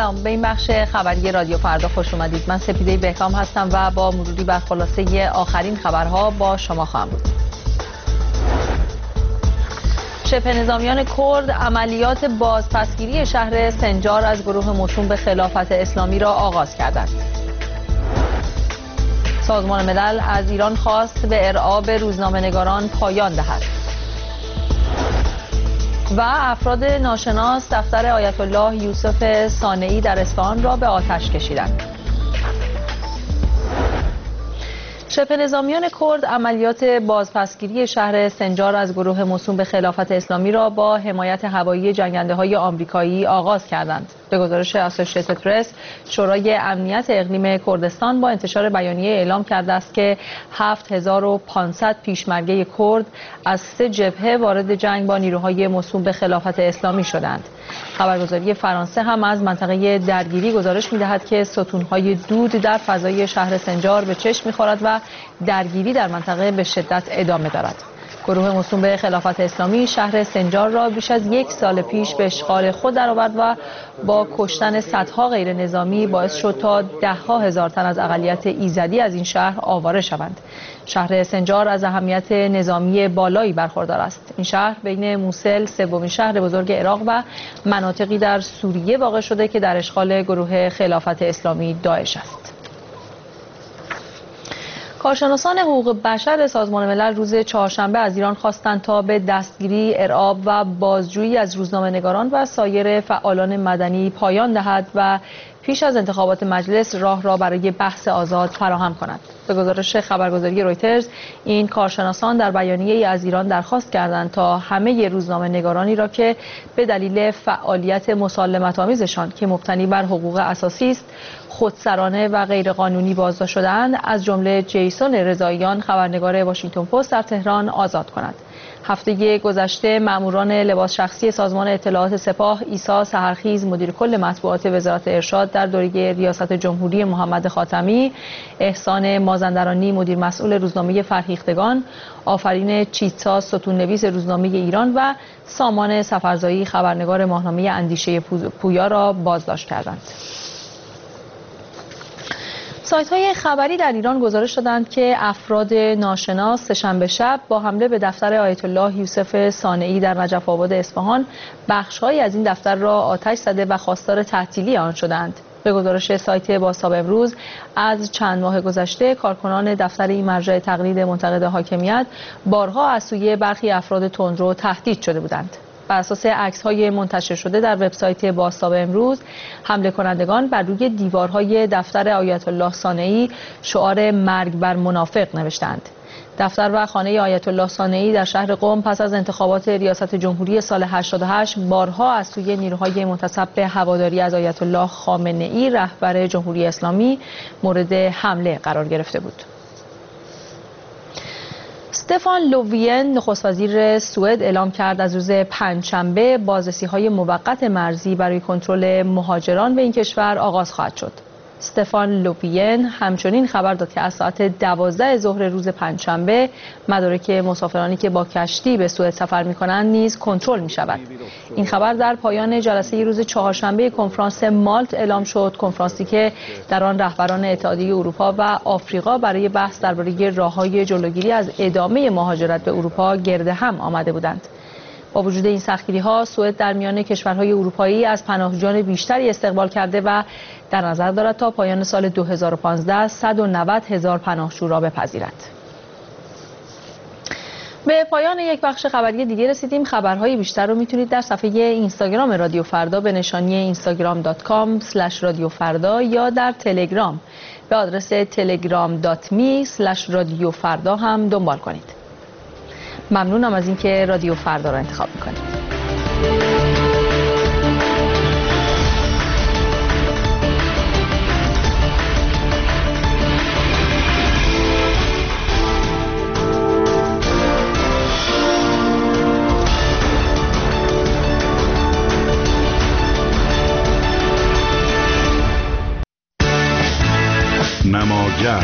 سلام، به این بخش خبری رادیو فردا خوش اومدید. من سپیده بهکام هستم و با مروری بر خلاصه آخرین خبرها با شما خواهم بود. شبه نظامیان کرد عملیات بازپسگیری شهر سنجار از گروه موسوم به خلافت اسلامی را آغاز کردند. سازمان ملل از ایران خواست به ارعاب روزنامه‌نگاران پایان دهد. و افراد ناشناس دفتر آیت الله یوسف صانعی در اصفهان را به آتش کشیدند. شبه نظامیان کرد عملیات بازپسگیری شهر سنجار از گروه موسوم به خلافت اسلامی را با حمایت هوایی جنگنده‌های آمریکایی آغاز کردند. به گزارش اسوسییتد پرس، شورای امنیت اقلیم کردستان با انتشار بیانیه اعلام کرده است که 7500 پیشمرگه کرد از 3 جبهه وارد جنگ با نیروهای موسوم به خلافت اسلامی شدند. خبرگزاری فرانسه هم از منطقه درگیری گزارش می‌دهد که ستون‌های دود در فضای شهر سنجار به چشم می‌خورد و درگیری در منطقه به شدت ادامه دارد. گروه موسوم به خلافت اسلامی شهر سنجار را بیش از 1 سال پیش به اشغال خود درآورد و با کشتن صدها غیر نظامی باعث شد تا ده‌ها هزار تن از اقلیت ایزدی از این شهر آواره شوند. شهر سنجار از اهمیت نظامی بالایی برخوردار است. این شهر بین موصل، سومین شهر بزرگ عراق، و مناطقی در سوریه واقع شده که در اشغال گروه خلافت اسلامی داعش است. کارشناسان حقوق بشر سازمان ملل روز چهارشنبه از ایران خواستند تا به دستگیری، ارعاب و بازجویی از روزنامه‌نگاران و سایر فعالان مدنی پایان دهد و پیش از انتخابات مجلس راه را برای بحث آزاد فراهم کند. به گزارش خبرگزاری رویترز، این کارشناسان در بیانیه‌ای از ایران درخواست کردند تا همه روزنامه‌نگارانی را که به دلیل فعالیت مسالمت‌آمیزشان که مبتنی بر حقوق اساسی است خودسرانه و غیرقانونی بازداشت شده‌اند، از جمله جیسون رضاییان، خبرنگار واشنگتن پست در تهران، آزاد کند. هفته گذشته ماموران لباس شخصی سازمان اطلاعات سپاه، عیسی سحرخیز مدیر کل مطبوعات وزارت ارشاد در دوره ریاست جمهوری محمد خاتمی، احسان مازندرانی مدیر مسئول روزنامه فرهیختگان، آفرین چیتسا ستون‌نویس روزنامه ایران و سامان سفرزایی خبرنگار ماهنامه اندیشه پویا را بازداشت کردند. سایت‌های خبری در ایران گزارش دادند که افراد ناشناس سه‌شنبه شب با حمله به دفتر آیت الله یوسف صانعی در نجف آباد اصفهان بخش‌هایی از این دفتر را آتش زده و خواستار تعطیلی آن شدند. به گزارش سایت بازتاب امروز، از چند ماه گذشته کارکنان دفتر این مرجع تقلید منتقد حاکمیت بارها از سوی برخی افراد تندرو تهدید شده بودند. بر اساس عکس‌های منتشر شده در وبسایت بازتاب امروز، حمله کنندگان بر روی دیوارهای دفتر آیت الله صانعی شعار مرگ بر منافق نوشتند. دفتر و خانه آیت الله صانعی در شهر قم پس از انتخابات ریاست جمهوری سال 88 بارها از سوی نیروهای منتسب به هواداری از آیت الله خامنه‌ای رهبر جمهوری اسلامی مورد حمله قرار گرفته بود. استفان لووین نخست وزیر سوئد اعلام کرد از روز پنجشنبه بازرسی‌های موقت مرزی برای کنترل مهاجران به این کشور آغاز خواهد شد. استفان لووین همچنین خبر داد که از ساعت 12 ظهر روز پنجشنبه مدارک مسافرانی که با کشتی به سوئد سفر می‌کنند نیز کنترل می‌شود. این خبر در پایان جلسه روز چهارشنبه کنفرانس مالت اعلام شد، کنفرانسی که در آن رهبران اتحادیه اروپا و آفریقا برای بحث درباره راه‌های جلوگیری از ادامه مهاجرت به اروپا گرد هم آمده بودند. با وجود این سختگیری‌ها، سوئد در میان کشورهای اروپایی از پناهجویان بیشتری استقبال کرده و در نظر دارد تا پایان سال 2015 190,000 پناهجو را بپذیرد. به پایان یک بخش خبری دیگه رسیدیم. خبرهای بیشتر رو میتونید در صفحه اینستاگرام رادیو فردا به نشانی instagram.com/رادیوفردا یا در تلگرام به آدرس telegram.me/رادیوفردا هم دنبال کنید. ممنونم از اینکه رادیو فردا را انتخاب میکنید. نماگر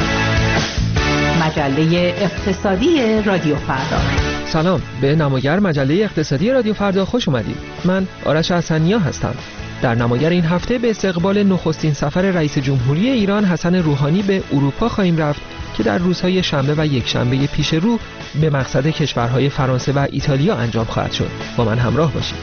مجله اقتصادی رادیو فردا. سلام، به نماگر مجله اقتصادی رادیو فردا خوش اومدید. من آرش حسنیا هستم. در نمایر این هفته به استقبال نخستین سفر رئیس جمهوری ایران حسن روحانی به اروپا خواهیم رفت که در روزهای شنبه و یکشنبه پیش رو به مقصد کشورهای فرانسه و ایتالیا انجام خواهد شد. با من همراه باشید.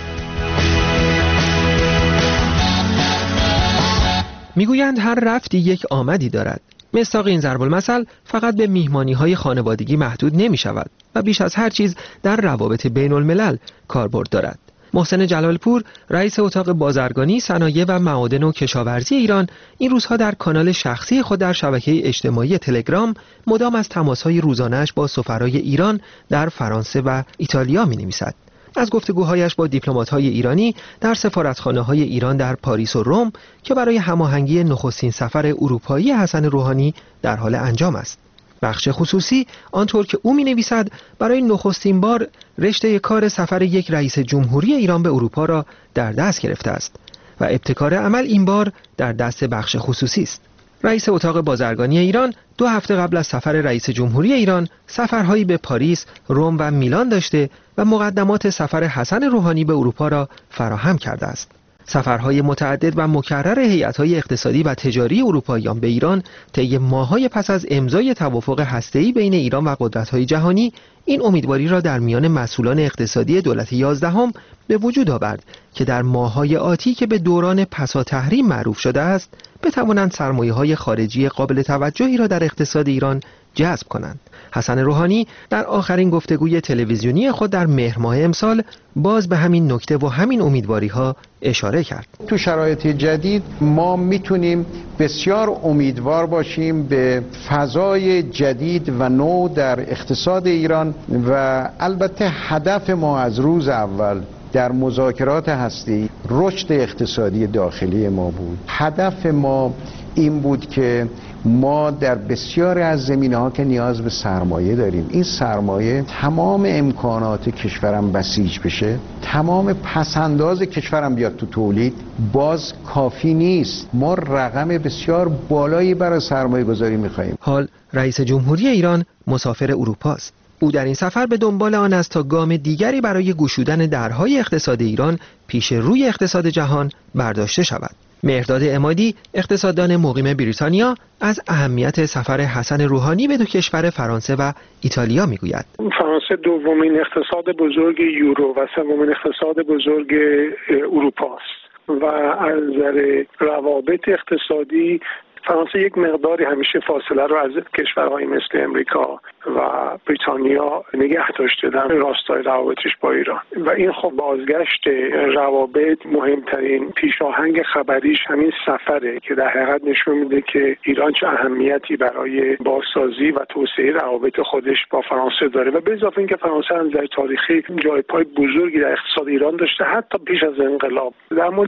میگویند هر رفتی یک آمدی دارد. مصداق این ضرب المثل فقط به میهمانی‌های خانوادگی محدود نمی‌شود و بیش از هر چیز در روابط بین الملل کاربرد دارد. محسن جلالپور، رئیس اتاق بازرگانی، صنایع و معادن و کشاورزی ایران، این روزها در کانال شخصی خود در شبکه اجتماعی تلگرام مدام از تماس‌های روزانه‌اش با سفرای ایران در فرانسه و ایتالیا می‌نویسد. از گفتگوهایش با دیپلمات‌های ایرانی در سفارتخانه‌های ایران در پاریس و روم که برای هماهنگی نخستین سفر اروپایی حسن روحانی در حال انجام است. بخش خصوصی آنطور که او می‌نویسد برای نخستین بار رشته کار سفر یک رئیس جمهوری ایران به اروپا را در دست گرفته است و ابتکار عمل این بار در دست بخش خصوصی است. رئیس اتاق بازرگانی ایران 2 هفته قبل از سفر رئیس جمهوری ایران سفرهایی به پاریس، روم و میلان داشته و مقدمات سفر حسن روحانی به اروپا را فراهم کرده است. سفرهای متعدد و مکرر هیئت‌های اقتصادی و تجاری اروپاییان به ایران طی ماه‌های پس از امضای توافق هسته‌ای بین ایران و قدرت‌های جهانی این امیدواری را در میان مسئولان اقتصادی دولت 11 به وجود آورد که در ماه‌های آتی که به دوران پسا تحریم معروف شده است بتوانند سرمایه‌های خارجی قابل توجهی را در اقتصاد ایران جذب کنند. حسن روحانی در آخرین گفتگوی تلویزیونی خود در مهر ماه امسال باز به همین نکته و همین امیدواری‌ها اشاره کرد. تو شرایط جدید ما میتونیم بسیار امیدوار باشیم به فضای جدید و نو در اقتصاد ایران و البته هدف ما از روز اول در مذاکرات هسته‌ای رشد اقتصادی داخلی ما بود. هدف ما این بود که ما در بسیاری از زمینه‌ها که نیاز به سرمایه داریم، این سرمایه تمام امکانات کشورم بسیج بشه، تمام پسنداز کشورم بیاد تو تولید، باز کافی نیست. ما رقم بسیار بالایی برای سرمایه گذاری می‌خوایم. حال رئیس جمهوری ایران مسافر اروپا است. او در این سفر به دنبال آن است تا گام دیگری برای گشودن درهای اقتصاد ایران پیش روی اقتصاد جهان برداشته شود. مهرداد عمادی، اقتصاددان مقیم بریتانیا، از اهمیت سفر حسن روحانی به 2 کشور فرانسه و ایتالیا میگوید. فرانسه دومین اقتصاد بزرگ یورو و سومین اقتصاد بزرگ اروپا است و از نظر روابط اقتصادی فرانسه یک مقداری همیشه فاصله رو از کشورهای مثل امریکا و بریتانیا نگه داشته در راستای روابطش با ایران و این خب بازگشت روابط مهمترین پیشاهنگ خبریش همین سفره که در حقیقت نشون میده که ایران چه اهمیتی برای بازسازی و توسعه روابط خودش با فرانسه داره و به اضافه اینکه فرانسه از نظر تاریخی جای پای بزرگی در اقتصاد ایران داشته حتی پیش از انقلاب. در مورد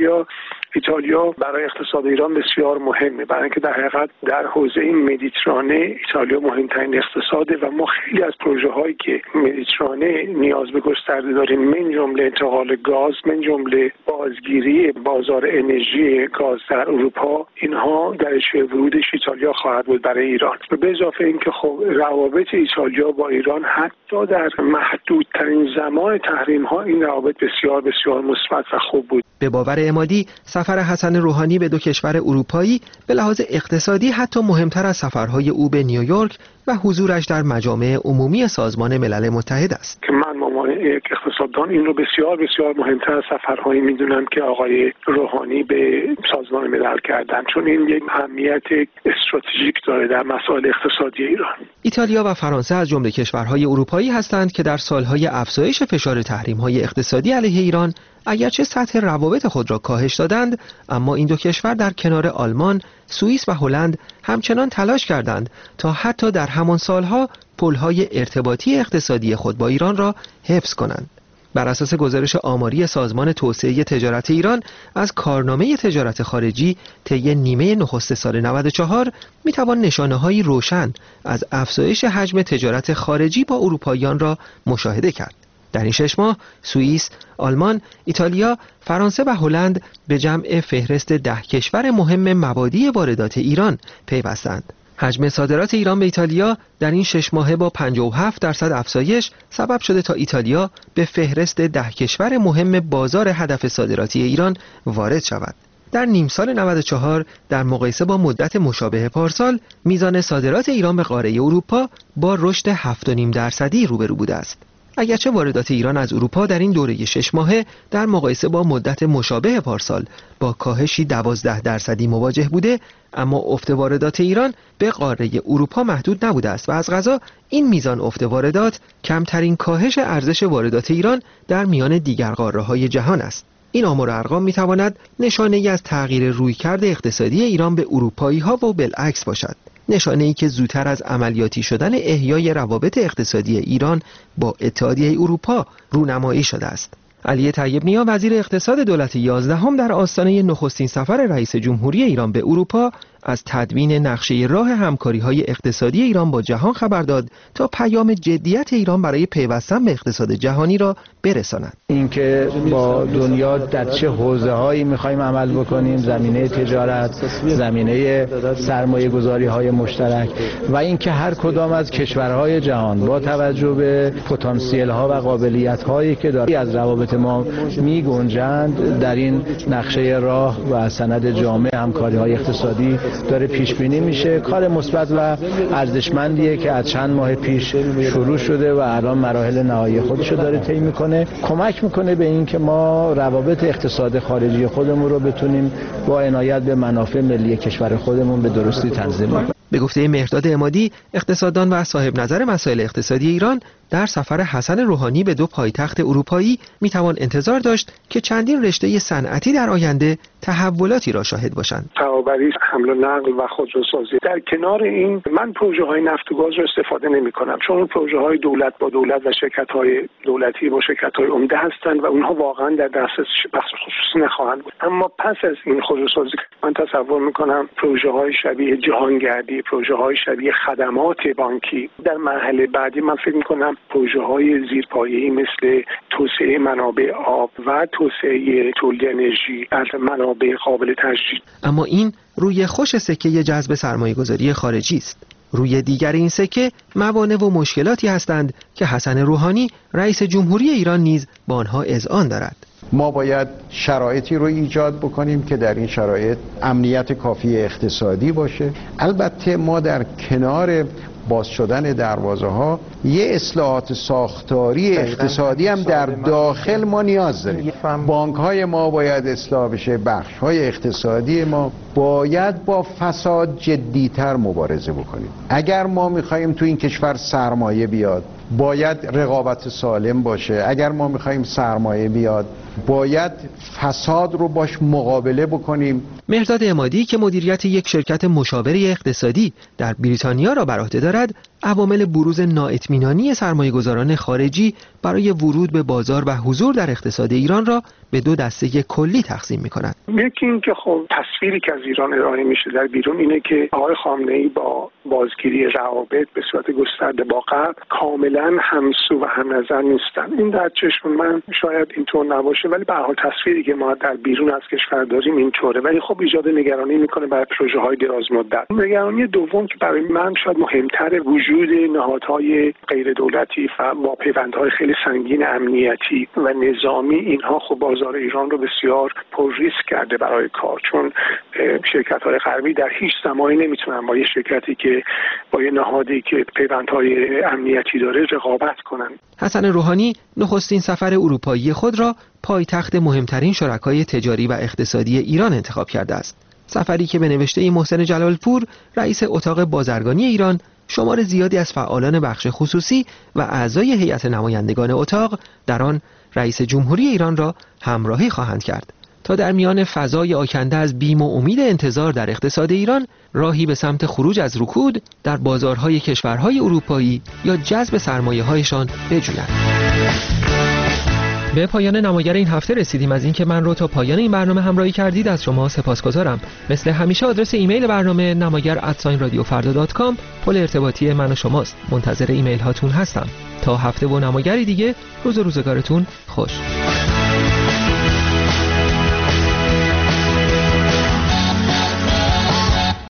ایتالیا برای اقتصاد ایران بسیار مهمه برای اینکه در حقیقت در حوزه مدیترانه ایتالیا مهمترین اقتصاده و ما خیلی از پروژه هایی که مدیترانه نیاز به گسترده داریم من جمله انتقال گاز، من جمله بازگیری بازار انرژی گاز در اروپا، اینها درجه ورودش ایتالیا خواهد بود برای ایران. و به اضافه اینکه خب روابط ایتالیا با ایران حتی در محدودترین زمان تحریم ها این روابط بسیار بسیار مثبت و خوب بود. به باور عمادی سفر حسن روحانی به 2 کشور اروپایی به لحاظ اقتصادی حتی مهمتر از سفرهای او به نیویورک و حضورش در مجامع عمومی سازمان ملل متحد است. که من عنوان یک اقتصاددان این رو بسیار بسیار مهمتر از سفرهایی میدونم که آقای روحانی به سازمان ملل کردن، چون این یک اهمیت استراتژیک داره در مسائل اقتصادی ایران. ایتالیا و فرانسه از جمله کشورهای اروپایی هستند که در سالهای افزایش فشار تحریم‌های اقتصادی علیه ایران اگرچه سطح روابط خود را کاهش دادند، اما این 2 کشور در کنار آلمان، سوئیس و هلند همچنان تلاش کردند تا حتی در همان سالها پل‌های ارتباطی اقتصادی خود با ایران را حفظ کنند. بر اساس گزارش آماری سازمان توسعه تجارت ایران از کارنامه تجارت خارجی طی نیمه نخست سال 94 میتوان نشانه‌هایی روشن از افزایش حجم تجارت خارجی با اروپاییان را مشاهده کرد. در این 6 ماه سوئیس، آلمان، ایتالیا، فرانسه و هلند به جمع فهرست 10 کشور مهم مبادی واردات ایران پیوستند. حجم صادرات ایران به ایتالیا در این 6 ماهه با 57% افزایش سبب شده تا ایتالیا به فهرست 10 کشور مهم بازار هدف صادراتی ایران وارد شود. در نیم سال 94 در مقایسه با مدت مشابه پارسال میزان صادرات ایران به قاره اروپا با رشد 7.5% روبرو بوده است. اگرچه واردات ایران از اروپا در این دوره 6 ماهه در مقایسه با مدت مشابه پارسال با کاهشی 12% مواجه بوده، اما افت واردات ایران به قاره اروپا محدود نبوده است و از قضا این میزان افت واردات کمترین کاهش ارزش واردات ایران در میان دیگر قاره‌های جهان است. این آمار و ارقام میتواند نشانه‌ای از تغییر رویکرد اقتصادی ایران به اروپایی‌ها و بالعکس باشد. نشانه‌ای که زودتر از عملیاتی شدن احیای روابط اقتصادی ایران با اتحادیه اروپا رونمایی شده است. علی طیب نیا وزیر اقتصاد دولت 11 در آستانه نخستین سفر رئیس جمهوری ایران به اروپا از تدوین نقشه راه همکاری‌های اقتصادی ایران با جهان خبر داد تا پیام جدیت ایران برای پیوستن به اقتصاد جهانی را برساند. اینکه با دنیا در چه حوزه‌هایی می‌خوایم عمل بکنیم، زمینه تجارت، زمینه سرمایه‌گذاری‌های مشترک و اینکه هر کدام از کشورهای جهان با توجه به پتانسیل‌ها و قابلیت‌هایی که دارند از روابط ما می‌گنجند در این نقشه راه و سند جامع همکاری‌های اقتصادی داره پیش بینی میشه. کار مثبت و ارزشمندیه که از چند ماه پیش شروع شده و الان مراحل نهایی خودشو داره طی میکنه. کمک میکنه به این که ما روابط اقتصاد خارجی خودمون رو بتونیم با عنایت به منافع ملی کشور خودمون به درستی تنظیم کنیم. به گفته مهرداد عمادی، اقتصاددان و صاحب نظر مسائل اقتصادی ایران، در سفر حسن روحانی به 2 پایتخت اروپایی میتوان انتظار داشت که چندین رشته صنعتی در آینده تحولاتی را شاهد باشند. تابعی حمل و نقل و خودروسازی. در کنار این من پروژه های نفت و گاز رو استفاده نمی کنم، چون پروژه های دولت با دولت و شرکت های دولتی با شرکت های عمده هستند و اونها واقعا در دسترس بخش خصوصی نخواهند بود. اما پس از این خودروسازی من تصور می کنم پروژه های شبیه جهانگردی، پروژه های شبیه خدمات بانکی در مرحله بعدی، من فکر می کنم پروژه های زیرپایه‌ای مثل توسعه منابع آب و توسعه تولید انرژی از منابع قابل تجدید. اما این روی خوش سکه جذب سرمایه‌گذاری خارجی است. روی دیگر این سکه موانع و مشکلاتی هستند که حسن روحانی رئیس جمهوری ایران نیز با آنها اذعان دارد. ما باید شرایطی رو ایجاد بکنیم که در این شرایط امنیت کافی اقتصادی باشه. البته ما در کنار باز شدن دروازه‌ها یه اصلاحات ساختاری اقتصادی هم در داخل ما نیاز داریم. بانک‌های ما باید اصلاح بشه، بخش‌های اقتصادی ما باید با فساد جدی‌تر مبارزه بکنیم. اگر ما می‌خوایم تو این کشور سرمایه بیاد، باید رقابت سالم باشه. اگر ما می‌خوایم سرمایه بیاد، باید فساد رو باش مقابله بکنیم. مهرداد عمادی که مدیریت یک شرکت مشاوره اقتصادی در بریتانیا را بر عهده دارد، عوامل بروز نااطمینانی سرمایه‌گذاران خارجی برای ورود به بازار و حضور در اقتصاد ایران را به 2 دسته کلی تقسیم می‌کند. یکی این که خب تصویری که از ایران ارائه میشه در بیرون اینه که آقای خامنه‌ای با بازگیری روابط به صورت گسترده با غرب کاملا همسو و هم نظر نیستن. این در چشم من شاید اینطور نباشه، ولی به هر حال تصویری که ما در بیرون از کشور داریم اینطوره، ولی خب ایجاد نگرانی میکنه برای پروژه‌های دراز مدت. نگرانی دوم که برای من شاید مهمتر، وجود نهادهای غیر دولتی و با پیوندهای خیلی سنگین امنیتی و نظامی. اینها خب بازار ایران رو بسیار پر ریسک کرده برای کار، چون شرکت‌های غربی در هیچ زمانی نمیتونن با یه شرکتی که با یه نهادی که پیوندهای امنیتی داره رقابت کنن. حسن روحانی نخستین سفر اروپایی خود را پایتخت مهمترین شرکای تجاری و اقتصادی ایران انتخاب کرده است. سفری که به نوشته محسن جلالپور، رئیس اتاق بازرگانی ایران، شمار زیادی از فعالان بخش خصوصی و اعضای هیئت نمایندگان اتاق در آن رئیس جمهوری ایران را همراهی خواهند کرد تا در میان فضای آکنده از بیم و امید انتظار در اقتصاد ایران راهی به سمت خروج از رکود در بازارهای کشورهای اروپایی یا جذب سرمایه‌هایشان بجویند. به پایان نماگر این هفته رسیدیم. از اینکه من رو تا پایان این برنامه همراهی کردید از شما سپاسگزارم. مثل همیشه آدرس ایمیل برنامه namagar@radiofarda.com پل ارتباطی من و شماست. منتظر ایمیل هاتون هستم. تا هفته و نماگری دیگه، روز و روزگارتون خوش.